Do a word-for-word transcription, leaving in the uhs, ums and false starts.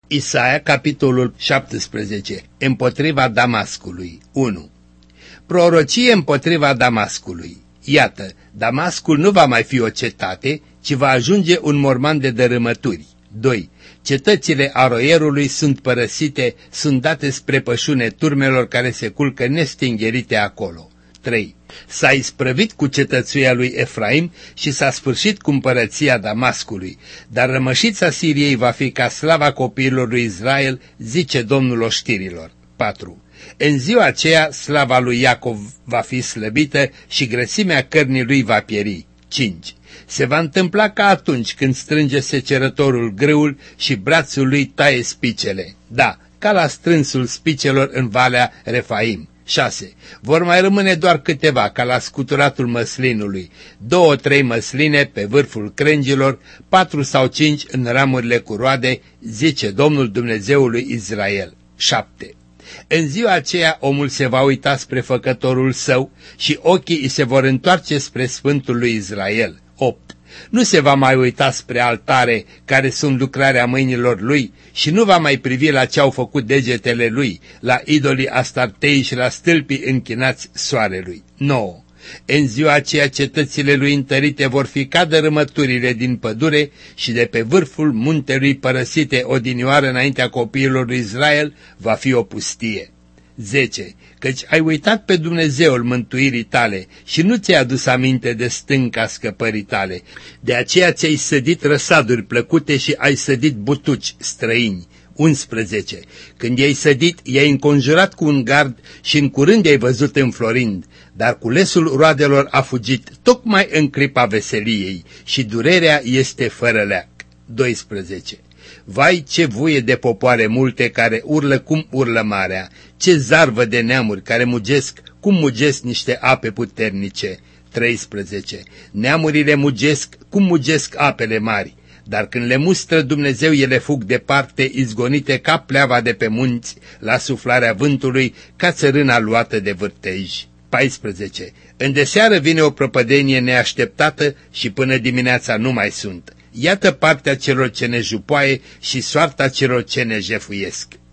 Isaia, capitolul șaptesprezece. Împotriva Damascului. unu. Prorocie împotriva Damascului. Iată, Damascul nu va mai fi o cetate, ci va ajunge un morman de dărâmături. doi. Cetățile Aroierului sunt părăsite, sunt date spre pășune turmelor care se culcă nestingherite acolo. trei. S-a isprăvit cu cetățuia lui Efraim și s-a sfârșit cu împărăția Damascului, dar rămășița Siriei va fi ca slava copiilor lui Israel, zice Domnul oștirilor. patru. În ziua aceea slava lui Iacov va fi slăbită și grăsimea cărnii lui va pieri. cinci. Se va întâmpla ca atunci când strânge secerătorul grâul și brațul lui taie spicele. Da, ca la strânsul spicelor în Valea Refaim. șase. Vor mai rămâne doar câteva, ca la scuturatul măslinului, două, trei măsline pe vârful crengilor, patru sau cinci în ramurile cu roade, zice Domnul Dumnezeului Israel. șapte. În ziua aceea omul se va uita spre făcătorul său și ochii îi se vor întoarce spre Sfântul lui Israel. opt. Nu se va mai uita spre altare, care sunt lucrarea mâinilor lui, și nu va mai privi la ce au făcut degetele lui, la idolii Astartei și la stâlpii închinați soarelui. nouă. În ziua aceea cetățile lui întărite vor fi ca dărâmăturile din pădure și de pe vârful muntelui părăsite odinioară înaintea copiilor lui Israel va fi o pustie. zece. Căci ai uitat pe Dumnezeul mântuirii tale și nu ți-ai adus aminte de stânca scăpării tale. De aceea ți-ai sădit răsaduri plăcute și ai sădit butuci străini. unsprezece. Când i-ai sădit, i-ai înconjurat cu un gard și în curând i-ai văzut înflorind, dar culesul roadelor a fugit tocmai în clipa veseliei și durerea este fără leac. doisprezece. Vai, ce vuie de popoare multe care urlă cum urlă marea, ce zarvă de neamuri care mugesc cum mugesc niște ape puternice. treisprezece. Neamurile mugesc cum mugesc apele mari, dar când le mustră Dumnezeu ele fug departe, izgonite ca pleava de pe munți, la suflarea vântului, ca țărâna luată de vârtej. paisprezece. Îndeseară vine o prăpădenie neașteptată și până dimineața nu mai sunt. Iată partea celor ce ne jupoaie și soarta celor ce ne jefuiesc.